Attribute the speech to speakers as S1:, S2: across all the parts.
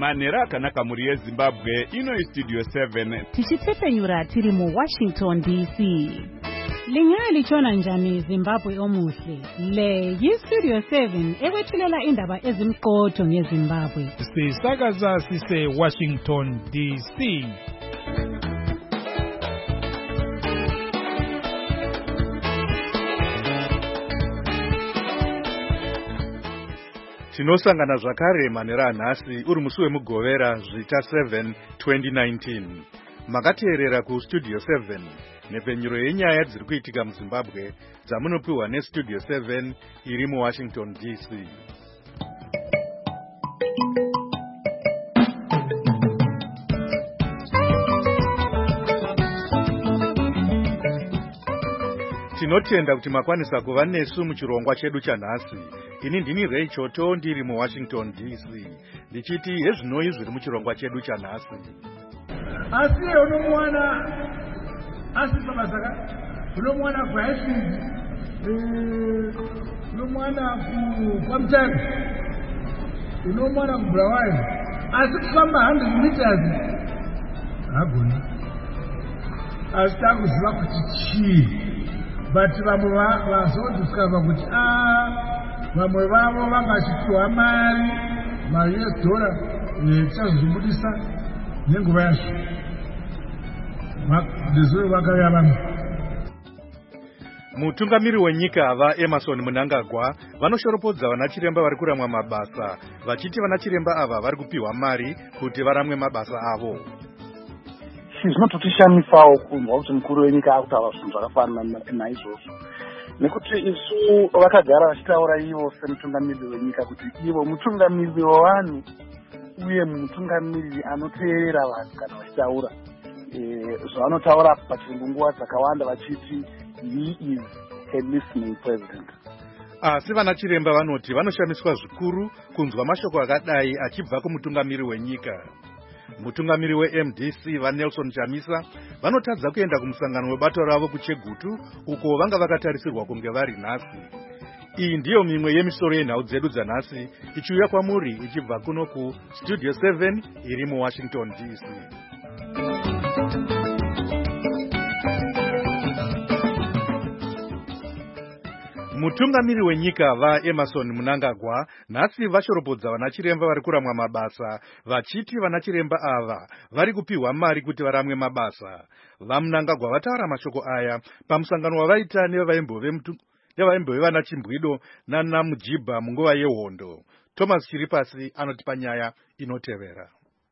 S1: Manera kanaka muri yeZimbabwe ino Studio 7
S2: tichitsepenyura tiri mu Washington DC. Lingali chona njani Zimbabwe omuhle. Le Studio 7 ewethulela indaba ezimqotho ngeZimbabwe.
S3: Sisakaza sise Washington DC.
S4: Tinosangana zvakare manera nhasi uri musi wemugovera zvita 7 2019. Makateerera ku Studio 7 nepenyuro yenyaya dziri kuitika muZimbabwe dzamunopiwa neStudio 7 iri muWashington DC. Tinotenda kuti makwanisa kuva nesu muchirongwa chedu chanhasi. Ini ndini Ray Choto ndiri muWashington DC. Ndichiti hezvinoi zviri muchirongwa chedu chanhasi.
S5: Asi unomwana asisa basaka unomwana kwa Hastings unomwana kwa Mtari unomwana ku Bulawayo asi kufamba 100 meters hagoni asitakuziva kuti chii but vamwe vazodiscover kuti vamwe vavo vangachitiwa mari US dollar tichazvibudisa nenguva yazvo ndizvo vakauya vamwe.
S4: Mutungamiri wenyika vaEmmerson Mnangagwa vanoshoropodza vanachiremba vari kuramwa mabasa vachiti vanachiremba ava vari kupiwa mari kuti varamwe mabasa avo.
S6: Zvinototishamisa kunzwa kuti mukuru wenyika akutaura zvinhu zvakafanana naizvozvo, nekuti isu vakagara vachitaura ivo semutungamiri wenyika kuti ivo mutungamiri wevanhu uye mutungamiri anoteerera vanhu kana vachitaura. Zvavanotaura pachirungu nguva dzakawanda vachiti he is a listening president.
S4: Asi vanachiremba vanoti vanoshamiswa zvikuru kunzwa mashoko akadai achibva kumutungamiri wenyika. Mutungamiri weMDC vaNelson Chamisa vanotadza kuenda kumusangano webato ravo kuChegutu uko vanga vakatarisirwa kunge vari nhasi. Iyi ndiyo mimwe yemisoro yenhau dzedu dzanhasi ichiuya kwamuri ichibva kuno ku Studio 7 iri muWashington DC. Mutungamiri wenyika vaEmmerson Mnangagwa nhasi vashoropodza vanachiremba vari kuramwa mabasa vachiti vanachiremba ava vari kupiwa mari kuti varamwe mabasa. VaMnangagwa vataura mashoko aya pamusangano wavaita nevaimbove vanaChimbwido naNamujibha munguva yehondo. Thomas Chiripasi anotipa nyaya inotevera.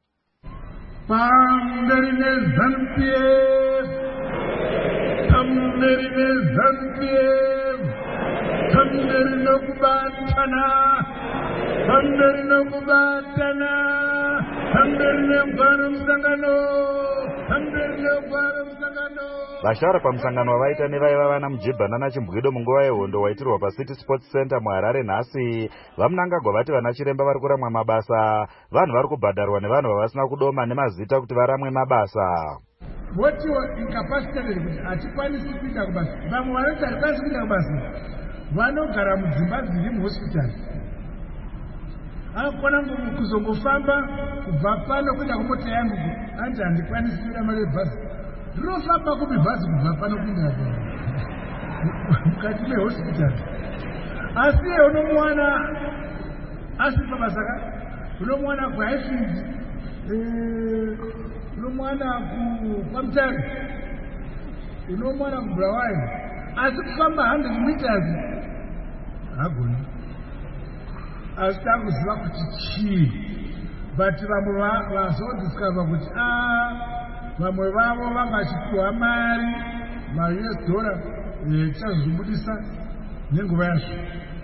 S7: Vashara pamusangano wavaita nevaiva vanaMujibha naNaChimbwido munguva yehondo waitirwa paCity Sports Center muHarare nhasi, vaMnangagwa vati vanachiremba vari kuramwa mabasa vanhu vari kubhadharwa nevanhu vavasina kudoma nemazita kuti varamwe mabasa.
S5: What you are incapacitated kuti achikwanisi kuita kubasa. Vamwe vanoti achikwanisi kuita kubasa vanogara mudzimba dziri muhospitari. Akona kuzongofamba kubva pano kuenda kumota yangu anti handikwanisi kuenda mari yebhazi. Ndinofamba kumibhazi kubva pano kuenda mukati mehospitari. Asi unomwana asisa basaka unomwana kwa Hastings unomwana kwa Mtari unomwana ku Bulawayo asi kufamba 100 meters hagoni asitakuziva kuti chii but vamwe vazodiscover kuti vamwe vavo vangachitiwa mari US dollar tichazvibudisa nenguva yazvo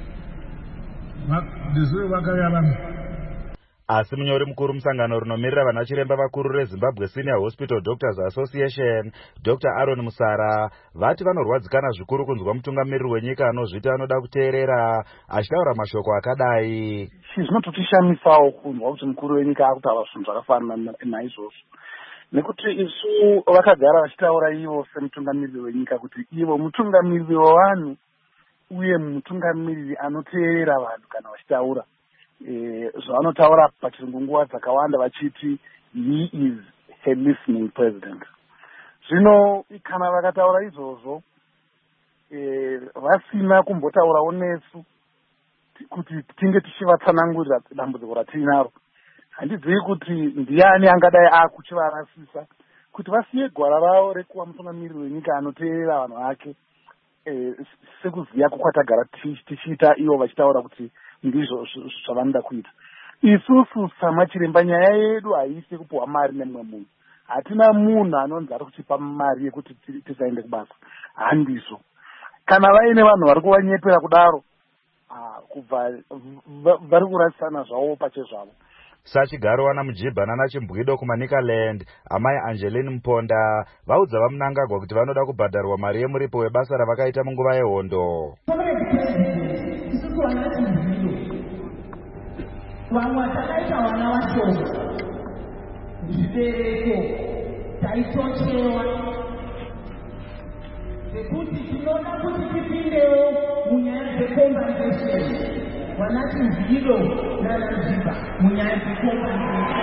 S5: ndizvo vakauya vamwe.
S7: Asi munyori mukuru musangano runomirira vanachiremba vakuru reZimbabwe Senior Hospital Doctors Association Dr. Aaron Musara vati vanorwadzikana zvikuru kunzwa mutungamiriri wenyika anozviti anoda kuteerera achitaura mashoko akadai.
S6: Zvinototishamisa kunzwa kuti mukuru wenyika akutaura zvinhu zvakafanana naizvozvo, nekuti isu vakagara vachitaura ivo semutungamiriri wenyika kuti ivo mutungamiriri wevanhu uye mutungamiriri anoteerera vanhu kana vachitaura. zvavanotaura pachirungu nguva dzakawanda vachiti he is a listening president. Zvino kana vakataura izvozvo vasina kumbotaurawo nesu kuti tinge tichivatsanangurira dambudziko ratinaro, handidzivi kuti ndiani angadai akuchivarasisa kuti vasiye gwara ravo rekuva mutungamiriri wenyika anoteerera vanhu vake sekuziya kwakwatagara tichiita ivo vachitaura kuti ndizvo zvavanoda kuita. Isusu samachiremba nyaya yedu haisi kupiwa mari nemumwe munhu. Hatina munhu anonzi ari kuchipa mari yekuti tisaende kubasa, handizvo. Kana vaine vanhu vari kuvanyepera kudaro kubva vari kurasisana zvavo pachezvavo.
S7: Sachigaro wana Mujibha nana Chimbwido kumaNikaland, amai Angeline Mponda vaudza vaMnangagwa kuti vanoda kubhadharwa mari yemuripo webasa ravakaita munguva yehondo.
S8: Vamwe takaita vana vashoma, zvibereko taitochewa, zekuti tinoda kuti tipindewo munyaya dzecompensation. Vana Chimbwido nana Mujibha munyaya dzecompensation.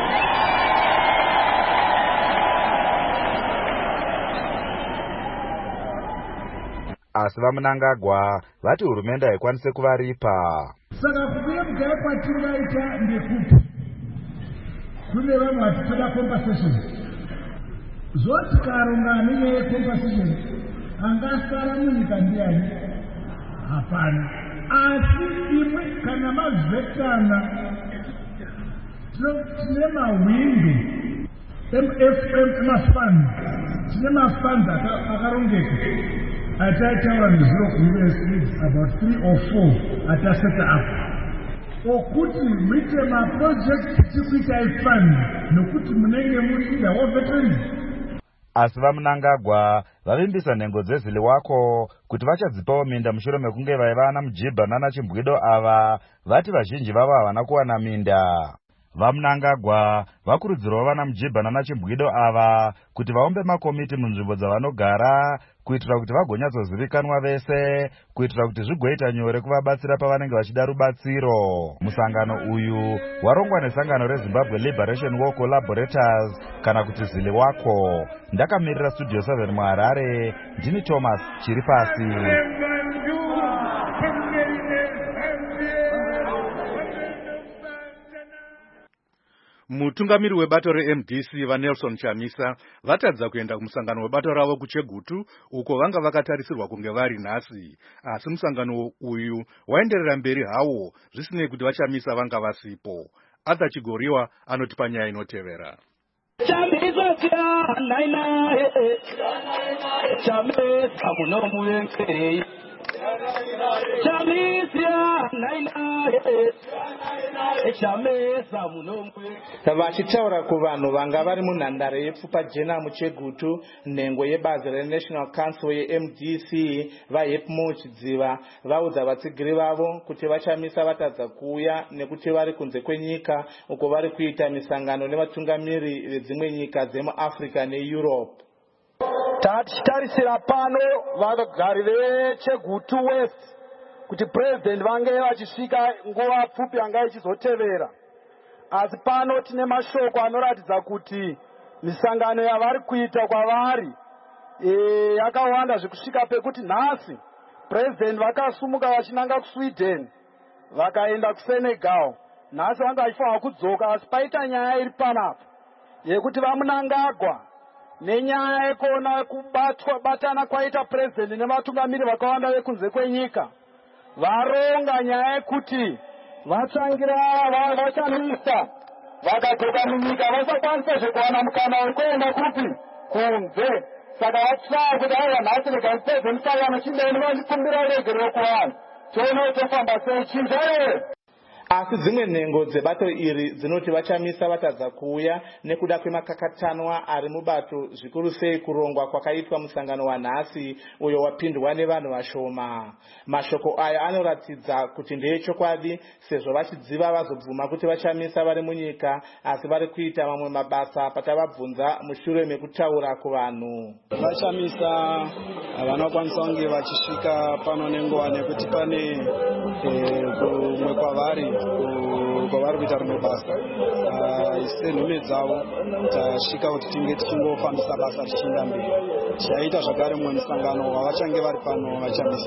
S7: Asi vaMnangagwa vati hurumende haikwanise kuvaripa.
S5: Saka kubuye kwatingaita ndekuti kune vamwe vatitoda compensation. Zoti karonga nenyaya yecompensation angasara munyika ndiani? Hapana. Asi imwe kana mavhetana tine mahwindo emafund, tine mafund akarongeka ataitaura nezviro kuUS about 3 or 4 ataseta apo okuti muite maproject tikuitai fund nokuti munenge muri yawo veterans.
S7: Asi vaMnangagwa vavimbisa nhengo dzeziliwako kuti vachadzipawo minda mushure mekunge vaiva ana Mujibha nana Chimbwido ava vati vazhinji vavo havana kuwana minda. VaMnangagwa vakurudzirawo vana Mujibha nana Chimbwido ava kuti vaumbe makomiti munzvimbo dzavanogara kuitira kuti vagonyatsozivikanwa vese, kuitira kuti zvigoita nyore kuvabatsira pavanenge vachida rubatsiro. Musangano uyu warongwa nesangano reZimbabwe Liberation War Collaborators kana kuti ZILIWACO. Ndakamirira Studio 7 muHarare, ndini Thomas Chiripasi.
S4: Mutungamiri webato reMDC vaNelson Chamisa vatadza kuenda kumusangano webato ravo kuChegutu uko vanga vakatarisirwa kunge vari nhasi, asi musangano uyu waenderera mberi hawo zvisinei kuti vaChamisa vanga vasipo. Arthur Chigoriwa anotipa nyaya inotevera.
S9: Vachitaura kuvanhu vanga vari munhandare yepfupa jena muChegutu, nhengo yebazi reNational Council yeMDC vaHepmo Chidziva vaudza vatsigiri vavo kuti vaChamisa vatadza kuuya nekuti vari kunze kwenyika uko vari kuita misangano nevatungamiri vedzimwe nyika dzemuAfrica neEurope.
S10: Tichitarisira pano vagari veChegutu West kuti president vange vachisvika nguva pfupi yanga ichizotevera. Asi pano tine mashoko anoratidza kuti misangano yavari kuita kwavari yakawanda zvekusvika pekuti nhasi president vakasumuka vachinanga kuSweden vakaenda kuSenegal, nhasi vanga vachifanira kudzoka. Asi paita nyaya iri panapo yekuti vaMnangagwa nenyaya yekuona kubatana kwaita president nevatungamiri vakawanda vekunze kwenyika varonga nyaya yekuti vatsangira vaChamisa vakadzoka munyika vasakwanisa zvekuwana mukana wekuenda kupi kunze. Saka vatsvaa kuti aiwa nhasi rega ndipedze musangano chindeni vachikumbira regero kuvanhu tione tofamba sei chinja here.
S9: Asi dzimwe nhengo dzebato iri dzinoti vaChamisa vatadza kuuya nekuda kwemakakatanwa ari mubato, zvikuru sei kurongwa kwakaitwa musangano wanhasi uyo wapindwa nevanhu vashoma. Mashoko aya anoratidza kuti ndeechokwadi sezvo vachidziva vazobvuma kuti vaChamisa vari munyika asi vari kuita mamwe mabasa patavabvunza mushure mekutaura kuvanhu.
S10: VaChamisa havana kwanisa kunge vachisvika pano nenguva nekuti pane kumwe kwavari kwavari kuita rimwe basa senhume dzavo tasvika kuti tinge tichingofambisa basa tichienda mberi. Chaita zvakare mumwe musangano wavachange vari pano vachamisa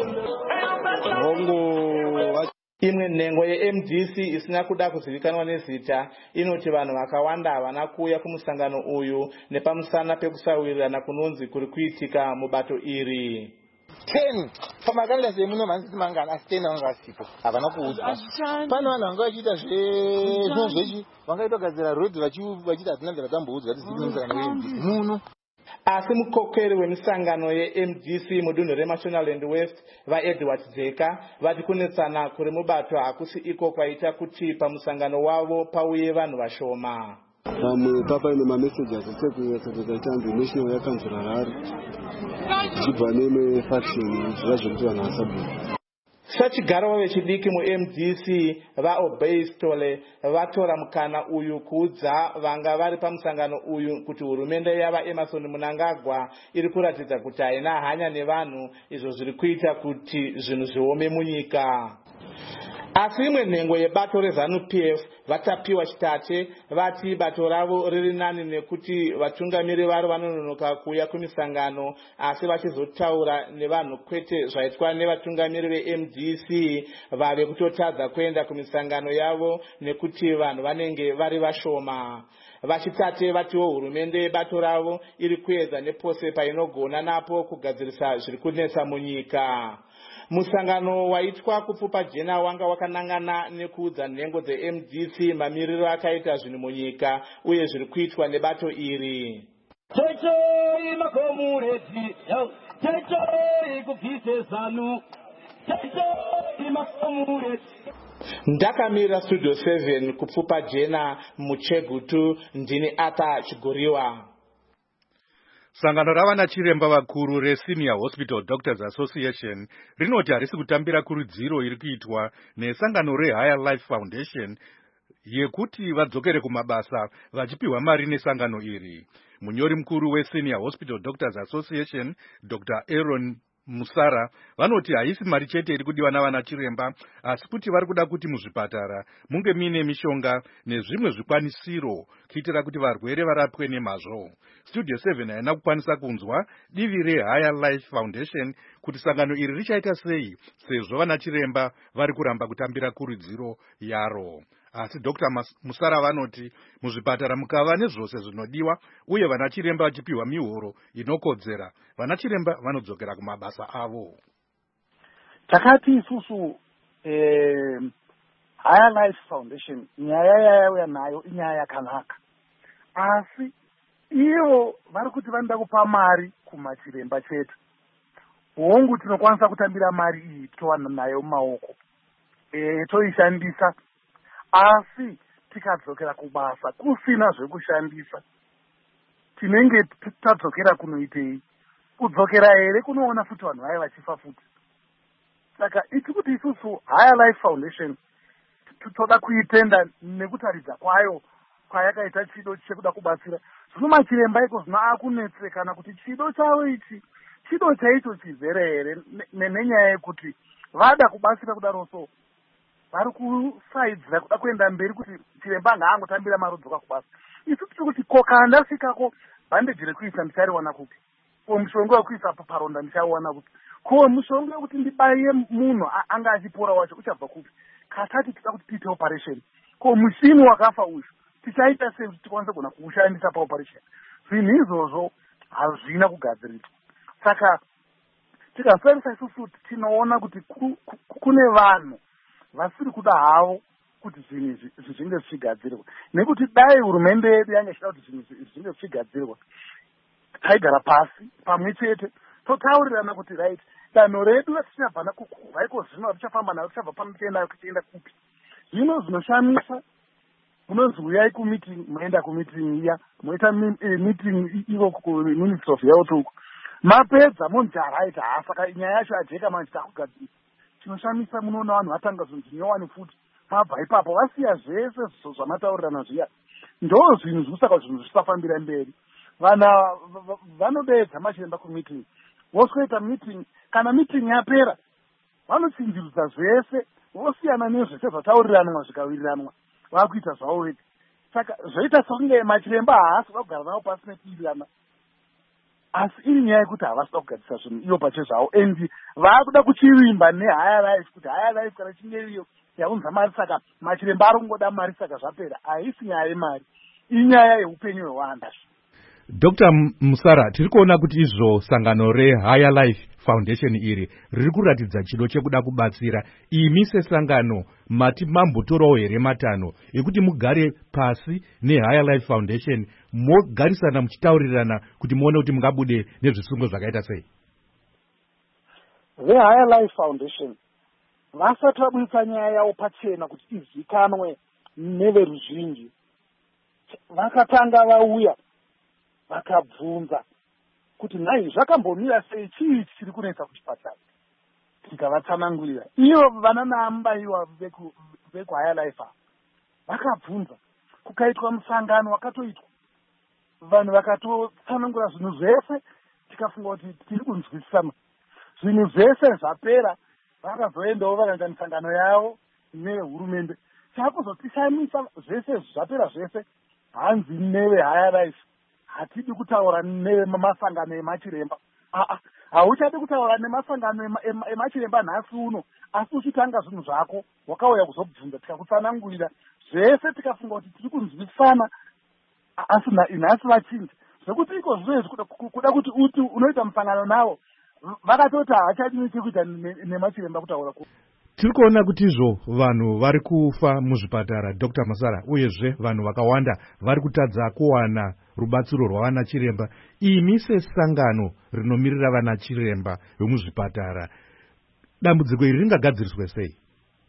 S10: hongo.
S9: Imwe nhengo yeMDC isina kuda kuzivikanwa nezita inoti vanhu vakawanda havana kuuya kumusangano uyu nepamusana pekusawirirana kunonzi kuri kuitika mubato iri.
S11: 10 pamakandazi emuno manzi mangana asi 10 vanga vasipo havana kuudzwa. Pane vanhu vanga vachiita zvinhu zvechi vangaitogadzira rodhi vachiita hatina ndakatamboudzwa kuti zii musangano weMDC muno.
S9: Asi mukokeri wemisangano yeMDC mudunhu reMashonaland West vaEdward Dzeka vati kunetsana kuri mubato hakusi iko kwaita kuti pamusangano wavo pauye vanhu vashoma.
S12: Pamwe papa ine mameseji sekutaita national yakanzi rarari chibva neme faction zvazvokuti vanhu vasabuda.
S9: Sachigaro vechidiki muMDC vaObey Stole vatora mukana uyu kuudza vanga vari pamusangano uyu kuti hurumende yava Emerson Mnangagwa iri kuratidza kuti haina hanya nevanhu, izvo zviri kuita kuti zvinhu zviome munyika. Asi imwe nhengo yebato reZANU-PF vatapiwa chitate vati bato ravo riri nani nekuti vatungamiri vari vanononoka kuuya kumisangano asi vachizotaura nevanhu kwete zvaitwa nevatungamiri veMDC vave kutotadza kuenda kumisangano yavo nekuti vanhu vanenge vari vashoma. Vachitate vatiwo hurumende yebato ravo iri kuedza nepose painogona napo kugadzirisa zviri kunetsa munyika. Musangano waitwa kupfupa jena wanga wakanangana nekuudza nhengo dzeMDC mamiriro akaita zvinhu munyika uye zviri kuitwa nebato iri. Ndakamira Studio 7 kupfupa jena muChegutu, ndini Ata Chigoriwa.
S4: Sangano ravana chiremba vakuru reSenior Hospital Doctors Association rinoti harisi kutambira kurudziro iri kuitwa nesangano reHigher Life Foundation yekuti vadzokere kumabasa vachipiwa mari nesangano iri. Munyori mukuru weSenior Hospital Doctors Association Dr. Aaron Musara vanoti haisi mari chete iri kudiwa navana chiremba asi kuti vari kuda kuti muzvipatara munge mine mishonga nezvimwe zvikwanisiro kuitira kuti varwere varapwe nemazvo. Studio 7 haina kukwanisa kunzwa divi reHigher Life Foundation kuti sangano iri richaita sei sezvo vana chiremba vari kuramba kutambira kurudziro yaro. Asi Dr. Musara vanoti muzvipatara mukava nezvose zvinodiwa uye vana chiremba vachipiwa mihoro inokodzera, vana chiremba vanodzokera kumabasa avo.
S6: Takati isusu Higher Life Foundation nyaya yauya nayo inyaya yakanaka, asi ivo vari kuti vanoda kupa mari kumachiremba chete. Hongu tinokwanisa kutambira mari iyi towana nayo mumaoko toishandisa, asi tikadzokera kubasa kusina zvekushandisa tinenge tadzokera kunoitei? Kudzokera here kunoona futi vanhu vaya vachifa futi. Saka iti kuti isusu Higher Life Foundation toda kuitenda nekutaridza kwayo kwayakaita chido chekuda kubatsira. Zvino machiremba iko zvino akunetsekana kuti chido chavo ichi chido chaicho chizere here nenyaya yekuti vada kubatsira kudaro so vari kusaidzira kuda kuenda mberi kuti chiremba ngaangotambira mari dzoka kubasa. Isu tiri kuti koka ndasvikako bhandeji rekuisa ndichariwana kupi, ko mushonga wekuisa paronda ndichauwana kupi, ko mushonga wekuti ndibaye munhu anga achipora wacho uchabva kupi, katati tida kuti tiite operation, ko mushini wakafa uyu tichaita sei kuti tikwanise kugona kuushandisa paoperation. Zvinhu izvozvo hazvina kugadziriswa. Saka tikasarisa isusu tinoona kuti kune vanhu vasiri kuda havo kuti zvinhu zvinge zvichigadzirwa, nekuti dai hurumende yedu yange ichida kuti zvinhu zvinge zvichigadzirwa taigara pasi pamwe chete totaurirana kuti right danho redu ratichabva vaiko zvino richafamba naro richabva pano tichienda kupi. Zvino zvinoshamisa munonzi uyai kumeeting, moenda kumeeting iya moita meeting ivo kuministry of health uko mapedza monzi right saka nyaya yacho ajeka manje takugadzira. Chinoshamisa munoona vanhu vatanga zvinhu zvinyowani futi mabva ipapo vasiya zvese zvamataurirana zviya, ndo zvinhu zvikusaka zvinhu zvisafambira mberi. Vana vanodedza machiremba kumeeting, vosweta meeting, kana meeting yapera vanotsinzirudza zvese, vosiyana nezvese zvatauriranwa zvikawiriranwa, vakuita zvavo vega. Saka zvoita sokunge machiremba haasi kuda kugara navo pasi nekuwirirana, asi iri nyaya yekuti havasida kugadzisa zvinhu iyo pache zvavo, and vaakuda kuchivimba neHigher Life, kuti Higher Life kana chinge iyo yaunza mari, saka machiremba ari kungoda mari, saka zvapera. Haisi nyaya yemari, inyaya yeupenyu hwewanda.
S4: Dr. Musara, tiri kuona kuti izvo sangano reHigher Life Foundation iri riri kuratidza chido chekuda kubatsira. Imi sesangano mati mambotorawo here matanho ekuti mugare pasi neHigher Life Foundation mogarisana muchitaurirana kuti muone kuti mungabude nezvisungo zvakaita sei?
S6: VeHigher Life Foundation vasati vabudisa nyaya yavo pachena kuti izikanwe neveruzhinji, vakatanga vauya vakabvunza kuti nhai zvakambomira sei, chii chiri kunetsa kuchipatara, tikavatsanangurira. Ivo vana naambaiwa vekuHigher Life vakabvunza, kukaitwa musangano wakatoitwa, vanhu vakatotsanangura zvinhu zvese, tikafunga kuti tiri kunzwisisana. Zvinhu zvese zvapera, vakazoendawo vakaita misangano yavo nehurumende. Chakuzotishamisa zvese zvapera zvese, hanzi neveHigher Life hatidi kutaura nemasangano emachiremba. Hauchadi kutaura nemasangano emachiremba nhasi uno, asi uchitanga zvinhu zvako wakauya kuzobvunza, tikakutsanangurira zvese, tikafunga kuti tiri kunzwisana, asi nhasi vachinja zvekuti iko zvinezvi kuda kuti uti unoita musangano navo, vakatoti hachadini chekuita nemachiremba kutaura ku.
S4: Tiri kuona kuti izvo vanhu vari kufa muzvipatara, Dr. Musara, uyezve vanhu vakawanda vari kutadza kuwana rubatsiro rwavana chiremba. Imi sesangano rinomirira vana chiremba vemuzvipatara, dambudziko iri ringagadziriswe sei?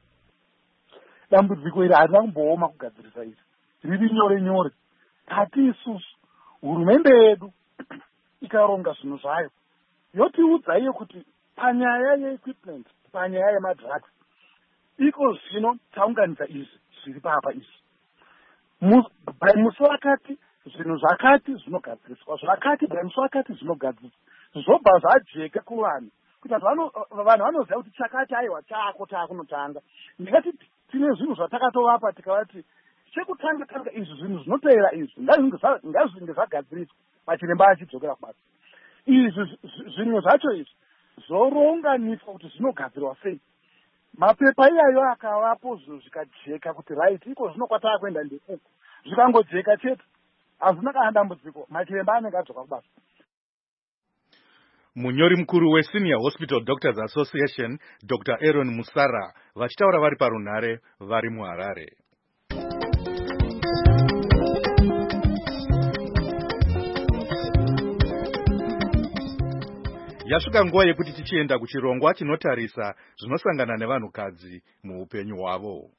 S6: Dambudziko iri harina kumbooma kugadzirisa izvi, riri nyore nyore. Kati isusu hurumende yedu ikaronga zvinhu zvayo, yotiudza iyo kuti panyaya yeequipment, panyaya yemadrugs, iko zvino taunganidza izvi zviri papa izvi. Musi wakati zvinhu zvakati zvinogadziriswa, zvakati musi wakati zvinogadziriswa, zvobva zvajeka kuvanhu kuti vanhu vanoziva kuti chakati aiwa chako taakunotanga. Ndingati tine zvinhu zvatakatovapa tikavati chekutanga tanga izvi zvinhu zvinoteera izvi ngazvinge zvagadziriswa, machiremba achidzokera kubasa. Izvi zvinhu zvacho izvi zvoronganiswa kuti zvinogadzirwa sei. Mapepa iyayo akavapo zvinhu zvikajeka kuti right iko zvino kwatava kuenda ndekuku, zvikangojeka chete hazvina kana dambudziko, machiremba anenge adzoka kubasa.
S4: Munyori mukuru weSenior Hospital Doctors Association, Dr. Aaron Musara, vachitaura vari parunhare vari muHarare. Yasvika nguva yekuti tichienda kuchirongwa chinotarisa zvinosangana nevanhukadzi muupenyu hwavo.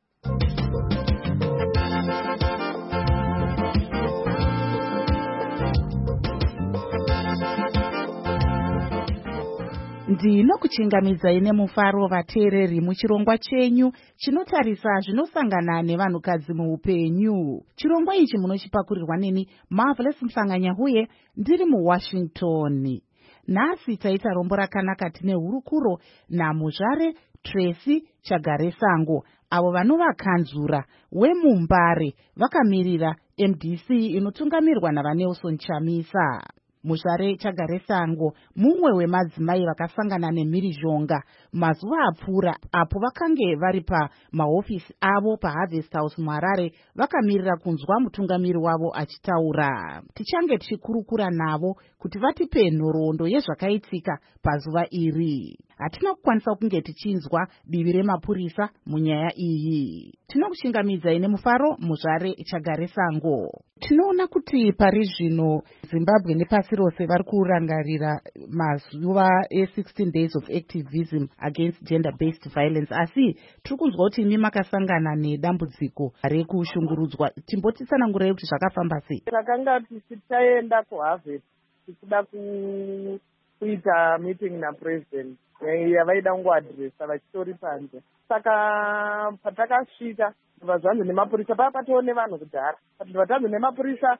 S13: Ndinokuchingamidzai nemufaro vateereri muchirongwa chenyu chinotarisa zvinosangana nevanhukadzi muupenyu. Chirongwa ichi munochipakurirwa neni Marvelous Mhlanganya-Huye ndiri muWashington. Nhasi taita rombo rakanaka tine hurukuro naMuzvare Tracy Chagaresango, avo vanovakanzura wemuMbare vakamirira MDC inotungamirwa navaNelson Chamisa. Muzvare Chagaresango mumwe wemadzimai vakasangana nemhirizhonga mazuva apfuura apo vakange vari pamahofisi avo paHarvest House muHarare vakamirira kunzwa mutungamiri wavo achitaura. Tichange tichikurukura navo kuti vatipe nhoroondo yezvakaitika pazuva iri. Hatina kukwanisa kunge tichinzwa divi remapurisa munyaya iyi. Tinokuchingamidzai nemufaro Muzvare Chagaresango. Tinoona kuti pari zvino Zimbabwe nepasi rose vari kurangarira mazuva e16 days of activism against gender-based violence. Asi tiri kunzwa kuti imi makasangana nedambudziko rekushungurudzwa. Timbotitsanangurai kuti zvakafamba sei?
S14: Takanga tichitaenda kuHarvest tichida kuita meeting napresident yavaida kungoadhiresa vachitori panze. Saka patakasvika ndibva zvanzi nemapurisa, paya patoo nevanhu kudhara, ndibva tanzi nemapurisa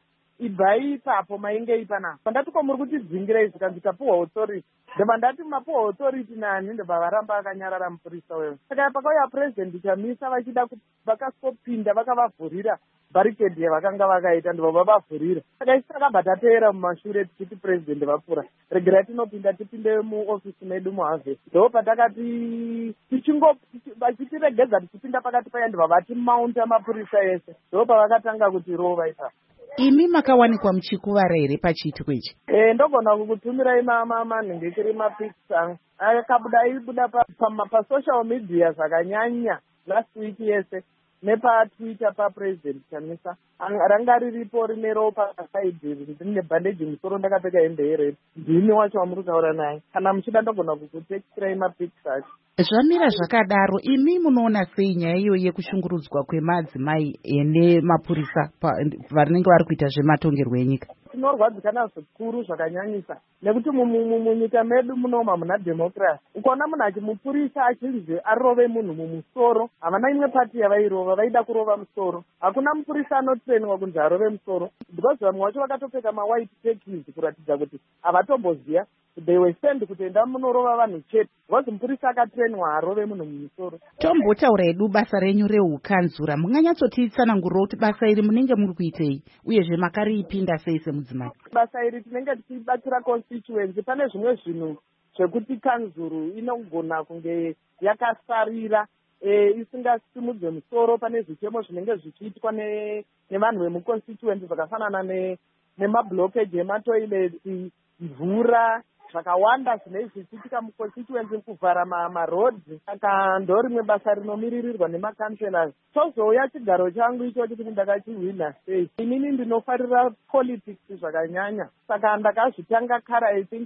S14: ibvai ipapo mainge ipanapa. Pandati muri kutidzingira izvi kanzi tapuhwa authority, ndobva ndati mapuhwa authority nani, ndobva varamba vakanyarara mupurisa wevo. Saka pakauya president Chamisa vachida vakasopinda vakavavhurira barricade yavakanga vakaita, ndobva vavavhurira. Saka isi takabva tateera mumashure tichiti president vapfuura, regerai tinopinda tipinde muofisi medu muharvest. Ndo patakati vachitiregedza tichipinda pakati paya, ndobva vatimaunta mapurisa ese, ndo pavakatanga kuti rova ipapo.
S13: Imi makawanikwa muchikuvara here pachiitiko ichi?
S14: Ndogona kukutumirai manhengekeri mapics angu akabuda ibuda pasocial media zvakanyanya last week yese, nepatwitter papresident Chamisa ranga riripo rine ropa pasaidi rine bhandeji musoro, ndakapfeka hembe yerefu. Ndini wacho wamuri kutaura naye. Kana muchida ndogona kukutekirai mapics acho.
S13: Zvamira zvakadaro, imi munoona sei nyaya iyo yekushungurudzwa kwemadzimai nemapurisa vanenge vari kuita zvematongerwo enyika?
S14: Tinorwadzikana zvikuru zvakanyanyisa, nekuti munyika medu munoma muna democracy. Ukaona munhu achimupurisa achinzi arove munhu mumusoro, havana imwe pati yavairova, vaida kurova musoro. Hakuna mupurisa anotrenwa kunzi arove musoro, because vamwe vacho vakatopfeka mawhite tekis kuratidza kuti havatomboziya. They were sent kutoenda munorova vanhu chete, because mupurisa akatrenwa arove munhu mumusoro.
S13: Tombotaura edu basa renyu reukanzura, munganyatsotitsanangurira kuti basa iri munenge muri kuitei, uyezve makariipinda sei semudzimai?
S14: Basa iri tinenge tichibatsira constituency. Pane zvimwe zvinhu zvekuti kanzuru inogona kunge yakasarira isingasimudze musoro. Pane zvichemo zvinenge zvichiitwa nevanhu vemuconstituency zvakafanana nemablockage ematoileti, mvura, zvakawanda zvinenge zvichiitika muconstituency, kuvhara marodzi. Saka ndo rimwe basa rinomiririrwa nemakanselors. Tozouya chigaro changu ichocho kuti ndakachihwina sei. Inini ndinofarira politics zvakanyanya, saka ndakazvitanga kara I think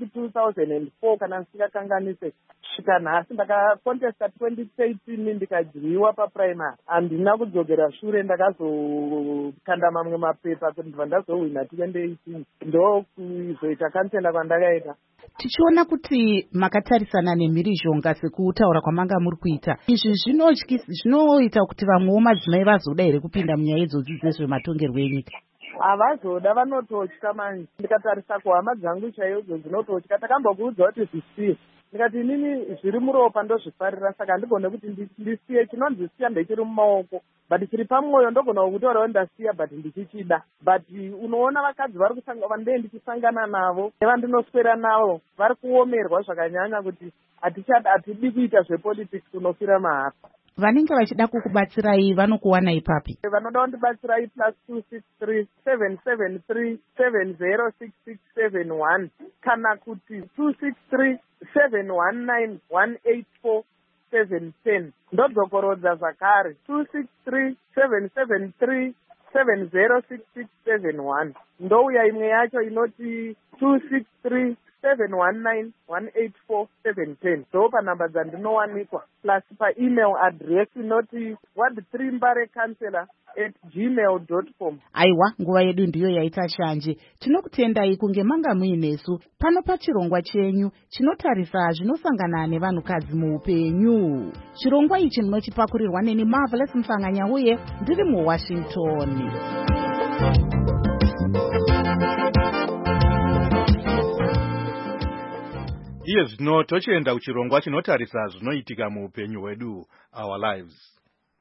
S14: 2004 kana ndisingakanganise kusvika nhasi. Ndakakontesta 2013 ndikadyiwa paprimary, handina kudzokera shure. Ndakazokanda mamwe mapepa kuti ndibva ndazohwina 2018, ndo kuzoita kansela kwandakaita.
S13: Tichiona kuti makatarisana nemhirizhonga sekutaura kwamanga muri kuita, izvi zvinoita kuti vamwewo madzimai vazoda here kupinda munyaya idzodzo dzezvematongerwo enyika?
S14: Havazoda, vanototya manje. Ndikatarisa kuhama dzangu chaidzo dzinototya. Takambokuudza kuti zvisiye, ndikati inini zviri muropa ndozvifarira, saka handigone kuti ndisiye. Chinonzisiya ndechiri mumaoko, but chiri pamwoyo ndogona kutaurawo ndasiya, but ndichichida. But unoona vakadzi vandee ndichisangana navo nevandinoswera navo vari kuomerwa zvakanyanya kuti hatidi kuita zvepolitics, unofira mahafa.
S13: Vanenge vachida kukubatsirai vanokuwanai papi?
S14: Vanoda kundibatsirai +263 773 706671 kana kuti 263 719 184 710. Ndodzokorodza zvakare 263 773 706671. Ndouya imwe yacho inoti 263 719 184 710. ndo panhamba dzandinowanikwa, plus paemail address inoti ward3mbarekansela@gmail.com.
S13: Aiwa, nguva yedu ndiyo yaita shanje. Tinokutendai kunge manga muinesu pano pachirongwa chenyu chinotarisa zvinosangana nevanhukadzi muupenyu. Chirongwa ichi munochipakurirwa neni Marvelous Mfanganya uye ndiri muWashington.
S4: Iye zvino tochienda kuchirongwa chinotarisa zvinoitika muupenyu hwedu, our lives.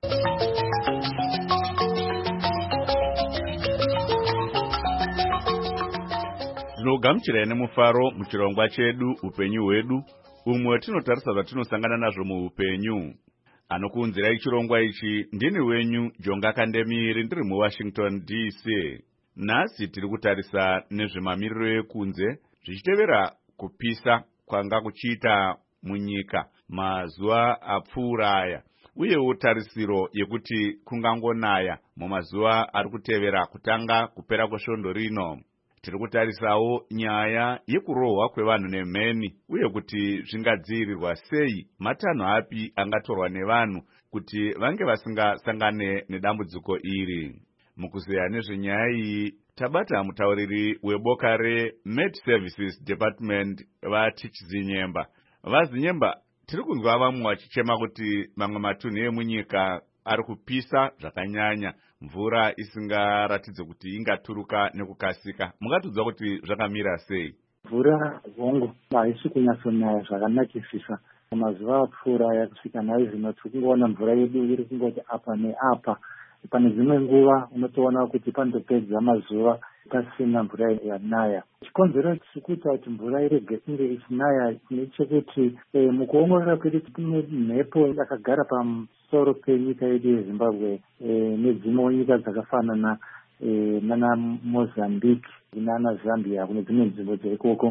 S1: Zvinogamuchirai nemufaro muchirongwa chedu upenyu hwedu, umwe tinotarisa zvatinosangana nazvo muupenyu. Anokuunzirai chirongwa ichi ndini wenyu Jonga Kandemiri, ndiri muWashington DC. Nhasi tiri kutarisa nezvemamiriro ekunze zvichitevera kupisa kwanga kuchiita munyika mazuva apfuura aya, uyewo tarisiro yekuti kungangonaya mumazuva ari kutevera kutanga kupera kwesvondo rino. Tiri kutarisawo nyaya yekurohwa kwevanhu nemheni, uye kuti zvingadzivirirwa sei, matanho api angatorwa nevanhu kuti vange vasingasangane nedambudziko iri. Mukuzeya nezvenyaya iyi tabata mutauriri weboka reMed Services Department vaTichizinyemba. Vazinyemba, tiri kunzwa vamwe vachichema kuti mamwe matunhu emunyika ari kupisa zvakanyanya mvura isingaratidze kuti ingaturuka nekukasika. Mungatudza kuti zvakamira sei?
S15: Mvura hongu haisi kunyatsonaya zvakanakisisa. Mazuva apfuura yakusvika nayo zvino tikungoona mvura yedu iri kungoti apa neapa. Pane dzimwe nguva unotoona kuti panotopedza mazuva pasina mvura yanaya. Chikonzero chikuita kuti mvura irege kunge ichinaya nechekuti mukuongorora kwedu tine mhepo yakagara pamusoro penyika yedu yeZimbabwe nedzimwe nyika dzakafanana nana Mozambique nana Zambia kune dzimwe nzvimbo dzirikoko.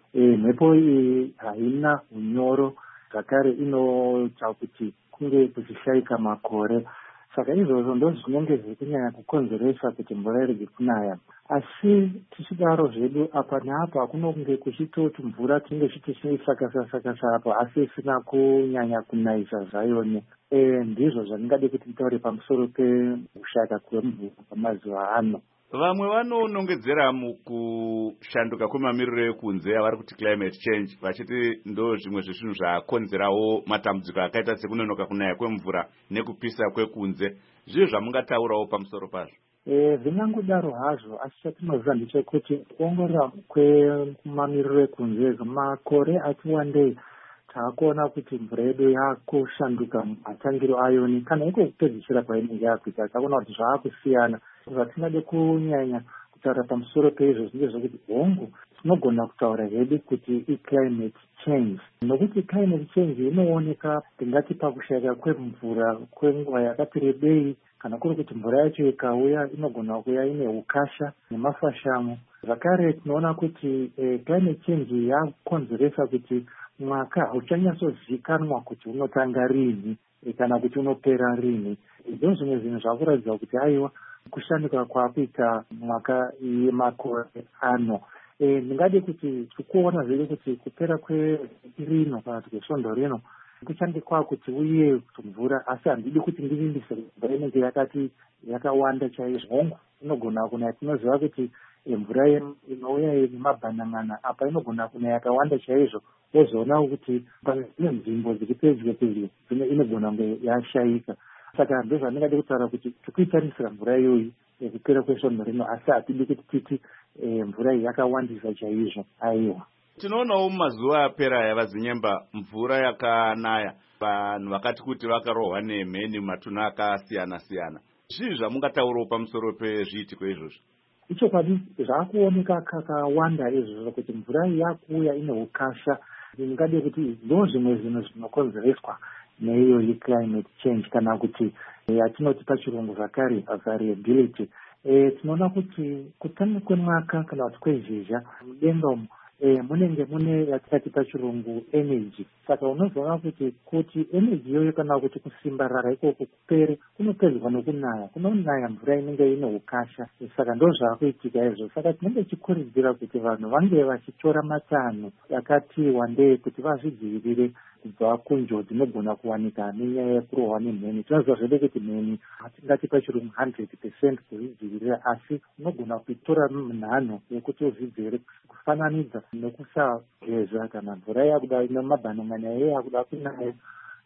S15: Mhepo iyi haina unyoro, zvakare inoita kuti kunge kuchishaika makore. Saka izvozvo ndozvinenge zvirikunyanya kukonzeresa kuti mvura irege kunaya. Asi tichidaro zvedu apa neapa kunonge kuchitoti mvura tinenge tichiisakasa apa asi isina kunyanya kunayisa zvayone. Ndizvo zvandingade kuti nditaure pamusoro pekushata kwemvura pamazuva ano.
S1: Vamwe vanonongedzera mukushanduka kwemamiriro ekunze avari kuti climate change, vachiti ndo zvimwe zvezvinhu zvakonzerawo matambudziko akaita sekunonoka kunaya kwemvura nekupisa kwekunze. Zvizvo zvamungataurawo pamusoro pazvo?
S15: Zvingangodaro hazvo, asi chatinoziva ndechekuti kuongorora kwemamiriro ekunze makore ati wandei taakuona kuti mvura yedu yakushanduka matangiro ayoni kana iko kupedzisira kwainenge yakuita. Taakuona kuti zvaakusiyana. Zvatingade kunyanya kutaura pamusoro peizvo ndezvekuti hongu tinogona kutaura hedu kuti i-climate change. Nokuti climate change inooneka tingati pakushayika kwemvura kwenguva yakati rebei, kana kuri kuti mvura yacho ikauya inogona kuuya ine ukasha nemafashamo. Zvakare tinoona kuti climate change yakukonzeresa kuti mwaka hauchanyatsozikanwa kuti unotanga rini kana kuti unopera rini. Izvo zvimwe zvinhu zvakuratidza kuti aiwa kushanduka kwakuita mwaka yemakore ano. Ndingade kuti tikuona zvedu kuti kupera kwerino kana kuti kwesvondo rino kuchange kwakuti uye kuti mvura, asi handidi kuti ndivimbise mvura inenge yakati yakawanda chaizvo. Hongu inogona kunaya. Tinoziva kuti mvura inouya nemabhanan'ana apa inogona kunaya yakawanda chaizvo, wozoona kuti pane dzimwe nzvimbo dziri pedyo dzimwe inogona kunge yashayika. Saka ndozvandingade kutaura kuti tikuitarisira mvura iyoyi kupera kwesvondo rino, asi hatidi kuti titi mvura iyi yakawandisa chaizvo. Aiwa,
S1: tinoonawo mumazuva apera yavazinyemba mvura yakanaya, vanhu vakati kuti vakarohwa nemheni mumatunhu akasiyana siyana. Zvii zvamungataurawo pamusoro pezviitiko izvozvo?
S15: Ichokwadi zvaakuoneka kakawanda izvozvo kuti mvura yakuuya ine ukasha. Ndingade kuti ndo zvimwe zvinhu zvinokonzereswa neiyo ye-climate change kana kuti yatinoti pachirungu zvakare variability. Tinoona kuti kutanga kwemwaka kana kuti kwezhizha mudenga umo munenge mune yatinoti pachirungu energy. Saka unozoona kuti energy iyoyo kana kuti kusimbarara ikoko kupere kunopedzwa nokunaya, kunonaya mvura inenge ine ukasha. Saka ndo zvaakuitika izvo. Saka tinenge tichikurudzira kuti vanhu vange vachitora matanho akati wandei kuti vazvidzivirire kubva kunjodzi dzinogona kuwanika nenyaya yekurohwa nemheni. Tinoziva zvedu kuti mheni hatingati pachirungu 100% kuzvidzivirira, asi unogona kuitora munhanho yekuti uzvidzivirire, kufananidza nekusageza kana mvura yakuda nemabhanan'ana yakuda kunaya,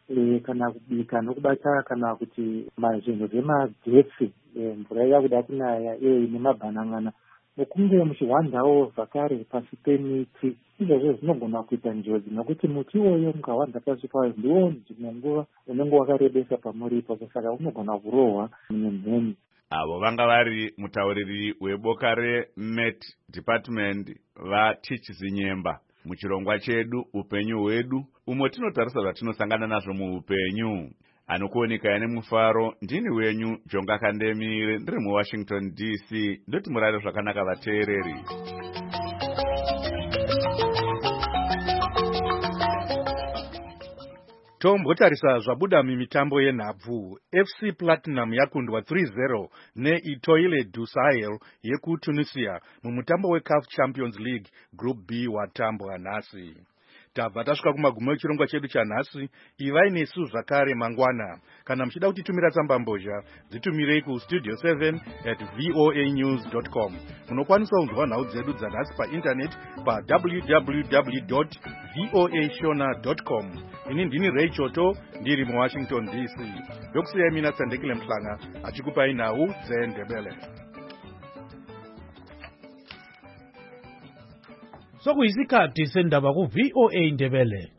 S15: kana kubika nokubata kana kuti zvinhu zvemagetsi mvura yakuda kunaya nemabhanan'ana, nokunge muchihwanzawo zvakare pasi pemiti. Izvozvo zvinogona kuita njodzi nokuti muti iwoyo mukahwanza pasi pawo ndiwo dzimwe nguva unenge wakarebesa pamuripo, saka unogona kurohwa nemheni.
S1: Avo vanga vari mutauriri weboka reMet Department vaTichizinyemba muchirongwa chedu upenyu hwedu, umwe tinotarisa zvatinosangana nazvo muupenyu. Anokuoneka nemufaro ndini wenyu Jonga Kandemire, ndiri muWashington DC. Ndoti murare zvakanaka vateereri.
S4: Tombotarisa zvabuda mumitambo yenhabvu. FC Platinum yakundwa 3-0 neItoile du Sahel yekuTunisia mumutambo weCAF Champions League Group B watambwa nhasi. tabva tasvika kumagumo echirongwa chedu chanhasi. Ivai nesu zvakare mangwana. Kana muchida kutitumira tsambambozha, dzitumirei kustudio 7@voanews.com. Munokwanisa kunzwa nhau dzedu dzanhasi paindaneti pa www.voashona.com. Ini ndini Ray Choto, ndiri muWashington DC. Ndokusiyai mina Tsandekile Mhlanga achikupai nhau dzeNdebele.
S3: Sokuyisikhathi sendaba ku VOA Ndebele.